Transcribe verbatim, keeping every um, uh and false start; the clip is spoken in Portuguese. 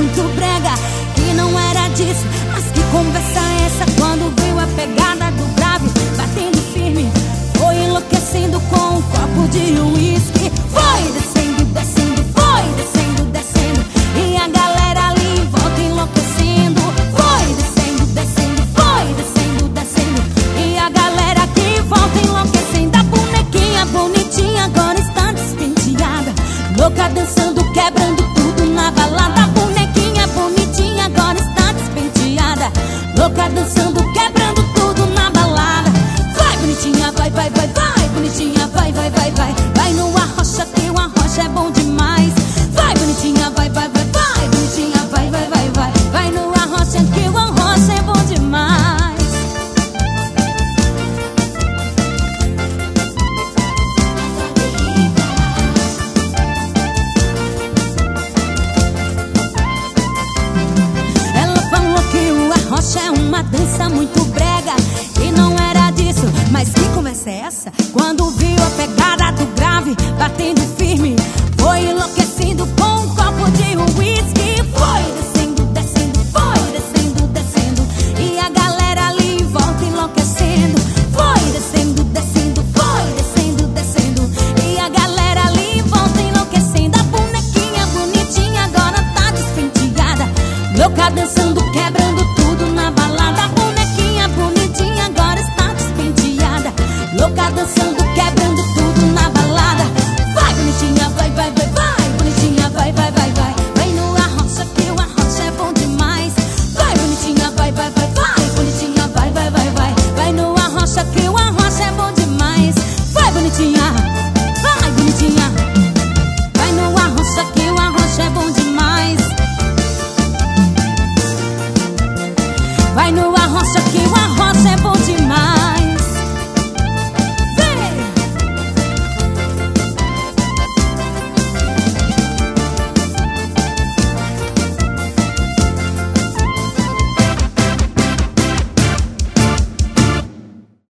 muito brega, que não era disso. Mas que conversa é essa quando veio a pegada do grave, batendo firme, foi enlouquecendo com um copo de uísque. Foi descendo, descendo, foi descendo, descendo, e a galera ali em volta enlouquecendo. Foi descendo, descendo, foi descendo, descendo, e a galera aqui em volta enlouquecendo. A bonequinha bonitinha agora está despenteada, louca dançando, quebrando tudo na balada. A bonequinha bonitinha agora está despenteada, louca dançando, quebrando tudo na balada. Vai bonitinha, vai, vai, vai, vai bonitinha, vai, vai, vai, vai, vai no arrocha que o arrocha é bom demais. Vai bonitinha, vai, vai, vai, vai bonitinha, vai, vai, vai, vai, vai no arrocha que o arrocha é bom demais. Ela falou que o arrocha é uma dança muito brega, e não era disso. Mas que conversa é essa? Quando viu a pegada do grave, batendo firme, foi enlouquecendo com um copo de uísque. Foi descendo, descendo, foi descendo, descendo, e a galera ali em volta enlouquecendo. Foi descendo, descendo, foi descendo, descendo, e a galera ali em volta enlouquecendo. A bonequinha bonitinha agora tá despenteada, louca dançando, quebrando tudo na balada. A bonequinha bonitinha agora está despenteada, louca dançando,